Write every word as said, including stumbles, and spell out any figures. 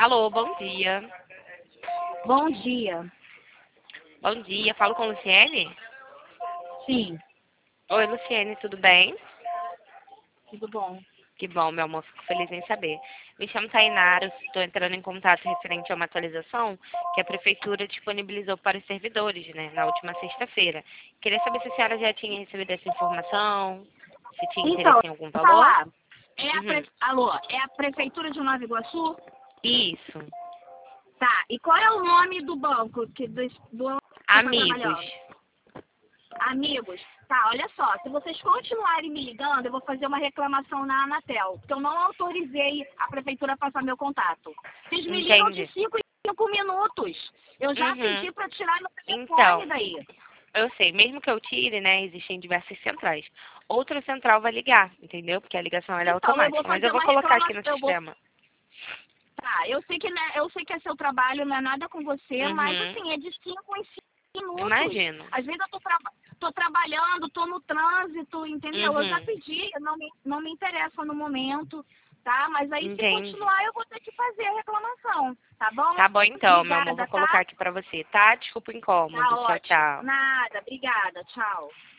Alô, bom dia. Bom dia. Bom dia, falo com Luciene? Sim, Oi, Luciene, tudo bem? tudo bom. Que bom, meu amor, fico feliz em saber. Me chamo Tainara, estou entrando em contato referente a uma atualização que a Prefeitura disponibilizou para os servidores, né, na última sexta-feira. Queria saber se a senhora já tinha recebido essa informação, se tinha Então, interesse em algum vou valor. falar. É a Uhum. pre... Alô, é a Prefeitura de Nova Iguaçu? Isso. Tá, e qual é o nome do banco que do, do que tá Amigos. trabalhando? Amigos, tá, olha só, se vocês continuarem me ligando, eu vou fazer uma reclamação na Anatel, porque eu não autorizei a Prefeitura a passar meu contato. Vocês me ligam de Entendi. cinco em cinco minutos. Eu já Uhum. pedi pra tirar meu Então, telefone daí. eu sei, mesmo que eu tire, né, existem diversas centrais. Outra central vai ligar, entendeu? Porque a ligação ela é Então, eu vou automática. Mas fazer eu vou uma colocar aqui reclamação, no eu vou sistema. Tá, eu sei que né, eu sei que é seu trabalho, não é nada com você, mas Uhum. assim, é de cinco em cinco minutos. Imagino. Às vezes eu tô, tra tô trabalhando, tô no trânsito, entendeu? Eu já Uhum. pedi, não me, não me interessa no momento, tá? Mas aí se Entendi. continuar eu vou ter que fazer a reclamação, tá bom? Tá bom então, meu amor. Vou Obrigada, colocar tá? aqui pra você, tá? Desculpa o incômodo. Tá Tchau, ótimo. tchau. Nada, obrigada, tchau.